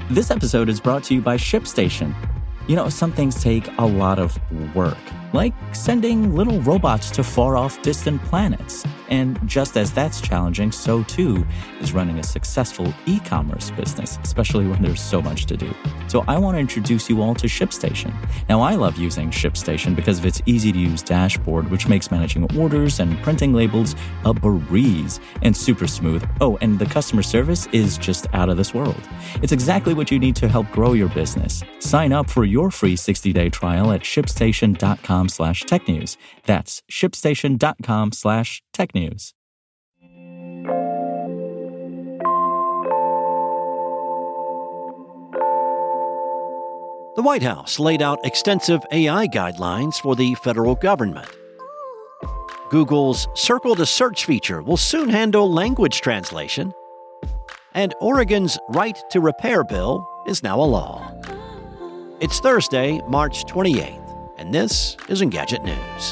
This episode is brought to you by ShipStation. You know, some things take a lot of work, like sending little robots to far-off distant planets. And just as that's challenging, so too is running a successful e-commerce business, especially when there's so much to do. So I want to introduce you all to ShipStation. Now, I love using ShipStation because of its easy-to-use dashboard, which makes managing orders and printing labels a breeze and super smooth. Oh, and the customer service is just out of this world. It's exactly what you need to help grow your business. Sign up for your free 60-day trial at shipstation.com/technews. That's shipstation.com/technews. The White House laid out extensive AI guidelines for the federal government. Google's Circle to Search feature will soon handle language translation. And Oregon's Right to Repair bill is now a law. It's Thursday, March 28th, and this is Engadget News.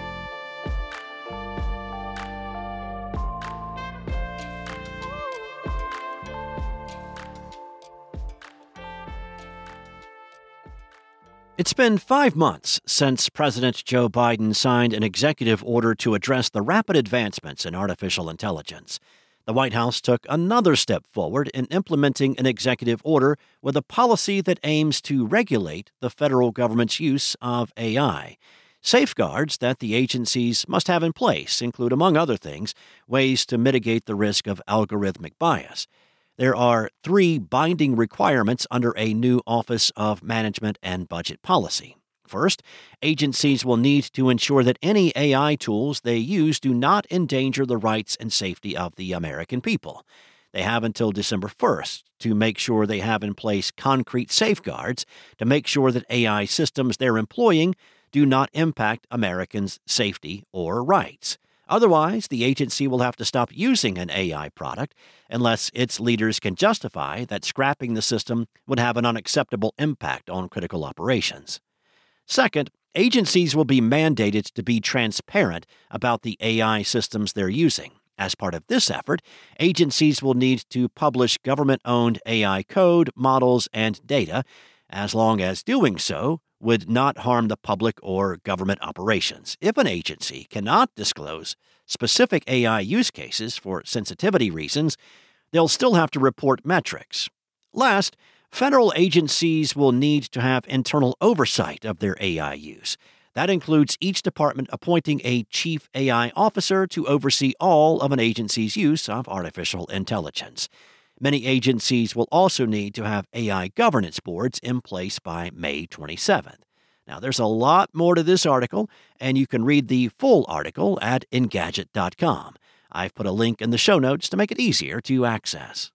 It's been 5 months since President Joe Biden signed an executive order to address the rapid advancements in artificial intelligence. The White House took another step forward in implementing an executive order with a policy that aims to regulate the federal government's use of AI. Safeguards that the agencies must have in place include, among other things, ways to mitigate the risk of algorithmic bias. There are 3 binding requirements under a new Office of Management and Budget Policy. First, agencies will need to ensure that any AI tools they use do not endanger the rights and safety of the American people. They have until December 1st to make sure they have in place concrete safeguards to make sure that AI systems they're employing do not impact Americans' safety or rights. Otherwise, the agency will have to stop using an AI product unless its leaders can justify that scrapping the system would have an unacceptable impact on critical operations. Second, agencies will be mandated to be transparent about the AI systems they're using. As part of this effort, agencies will need to publish government-owned AI code, models, and data, as long as doing so would not harm the public or government operations. If an agency cannot disclose specific AI use cases for sensitivity reasons, they'll still have to report metrics. Last, federal agencies will need to have internal oversight of their AI use. That includes each department appointing a chief AI officer to oversee all of an agency's use of artificial intelligence. Many agencies will also need to have AI governance boards in place by May 27th. Now, there's a lot more to this article, and you can read the full article at Engadget.com. I've put a link in the show notes to make it easier to access.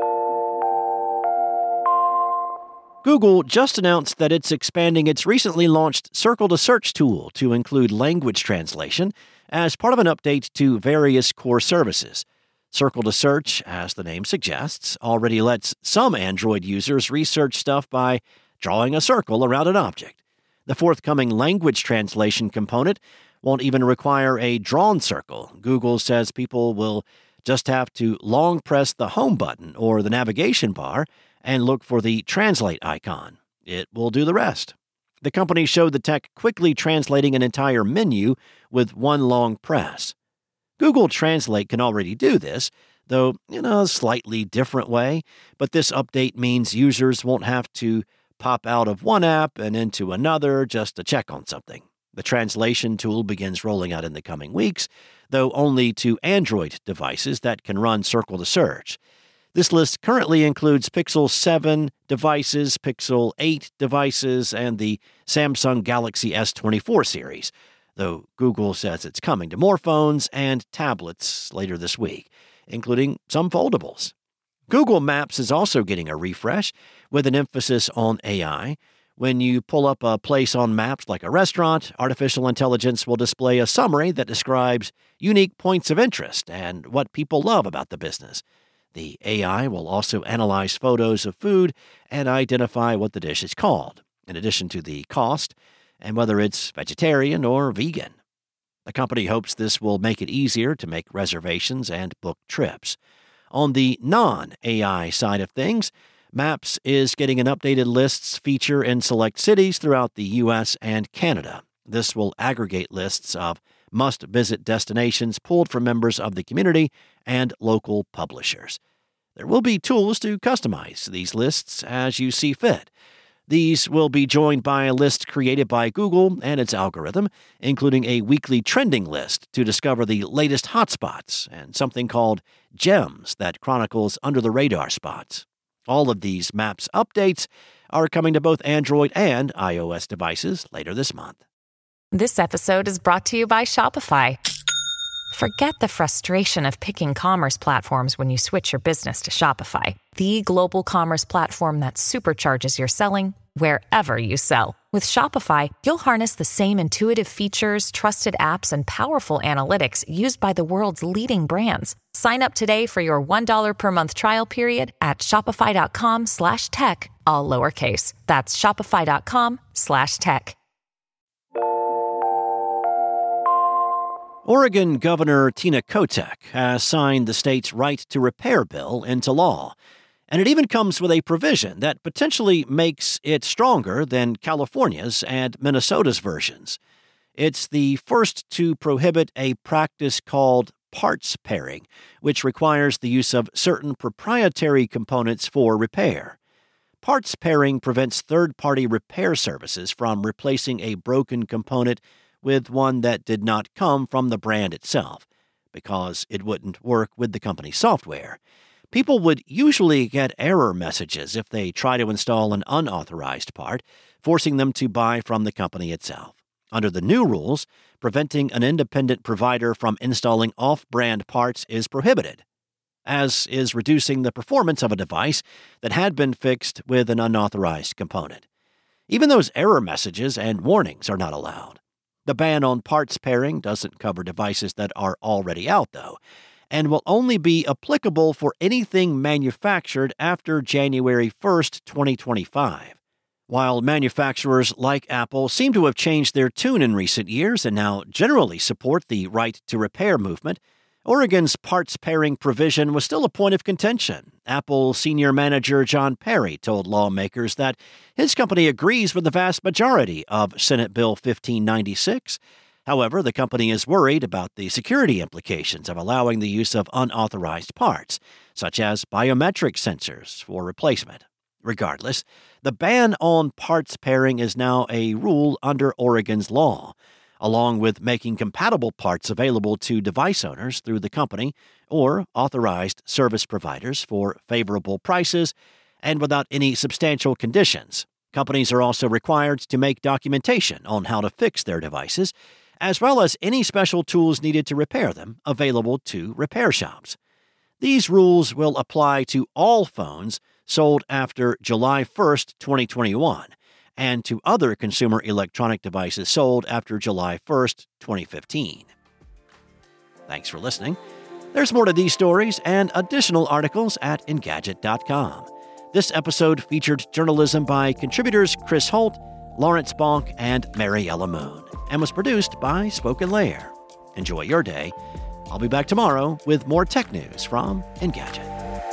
Google just announced that it's expanding its recently launched Circle to Search tool to include language translation as part of an update to various core services. Circle to Search, as the name suggests, already lets some Android users research stuff by drawing a circle around an object. The forthcoming language translation component won't even require a drawn circle. Google says people will just have to long press the home button or the navigation bar and look for the translate icon. It will do the rest. The company showed the tech quickly translating an entire menu with one long press. Google Translate can already do this, though in a slightly different way, but this update means users won't have to pop out of one app and into another just to check on something. The translation tool begins rolling out in the coming weeks, though only to Android devices that can run Circle to Search. This list currently includes Pixel 7 devices, Pixel 8 devices, and the Samsung Galaxy S24 series, though Google says it's coming to more phones and tablets later this week, including some foldables. Google Maps is also getting a refresh with an emphasis on AI. When you pull up a place on maps like a restaurant, artificial intelligence will display a summary that describes unique points of interest and what people love about the business. The AI will also analyze photos of food and identify what the dish is called, in addition to the cost and whether it's vegetarian or vegan. The company hopes this will make it easier to make reservations and book trips. On the non-AI side of things, Maps is getting an updated lists feature in select cities throughout the U.S. and Canada. This will aggregate lists of must-visit destinations pulled from members of the community and local publishers. There will be tools to customize these lists as you see fit. These will be joined by a list created by Google and its algorithm, including a weekly trending list to discover the latest hotspots and something called Gems that chronicles under-the-radar spots. All of these Maps updates are coming to both Android and iOS devices later this month. This episode is brought to you by Shopify. Forget the frustration of picking commerce platforms when you switch your business to Shopify, the global commerce platform that supercharges your selling wherever you sell. With Shopify, you'll harness the same intuitive features, trusted apps, and powerful analytics used by the world's leading brands. Sign up today for your $1 per month trial period at shopify.com/tech, all lowercase. That's shopify.com/tech. Oregon Governor Tina Kotek has signed the state's right to repair bill into law, and it even comes with a provision that potentially makes it stronger than California's and Minnesota's versions. It's the first to prohibit a practice called parts pairing, which requires the use of certain proprietary components for repair. Parts pairing prevents third-party repair services from replacing a broken component with one that did not come from the brand itself, because it wouldn't work with the company's software. People would usually get error messages if they try to install an unauthorized part, forcing them to buy from the company itself. Under the new rules, preventing an independent provider from installing off-brand parts is prohibited, as is reducing the performance of a device that had been fixed with an unauthorized component. Even those error messages and warnings are not allowed. The ban on parts pairing doesn't cover devices that are already out, though, and will only be applicable for anything manufactured after January 1st, 2025. While manufacturers like Apple seem to have changed their tune in recent years and now generally support the right to repair movement, Oregon's parts pairing provision was still a point of contention. Apple senior manager John Perry told lawmakers that his company agrees with the vast majority of Senate Bill 1596. However, the company is worried about the security implications of allowing the use of unauthorized parts, such as biometric sensors, for replacement. Regardless, the ban on parts pairing is now a rule under Oregon's law, along with making compatible parts available to device owners through the company or authorized service providers for favorable prices and without any substantial conditions. Companies are also required to make documentation on how to fix their devices, as well as any special tools needed to repair them available to repair shops. These rules will apply to all phones sold after July 1st, 2021, and to other consumer electronic devices sold after July 1st, 2015. Thanks for listening. There's more to these stories and additional articles at Engadget.com. This episode featured journalism by contributors Chris Holt, Lawrence Bonk, and Mariella Moon, and was produced by Spoken Layer. Enjoy your day. I'll be back tomorrow with more tech news from Engadget.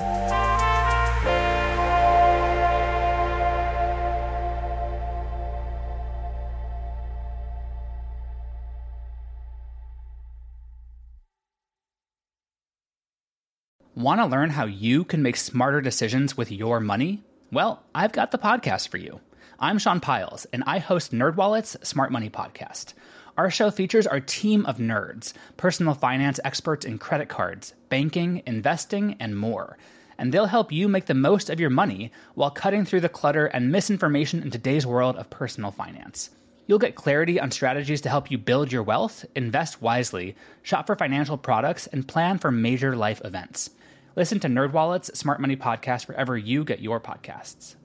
Want to learn how you can make smarter decisions with your money? Well, I've got the podcast for you. I'm Sean Piles, and I host NerdWallet's Smart Money Podcast. Our show features our team of nerds, personal finance experts in credit cards, banking, investing, and more. And they'll help you make the most of your money while cutting through the clutter and misinformation in today's world of personal finance. You'll get clarity on strategies to help you build your wealth, invest wisely, shop for financial products, and plan for major life events. Listen to NerdWallet's Smart Money Podcast wherever you get your podcasts.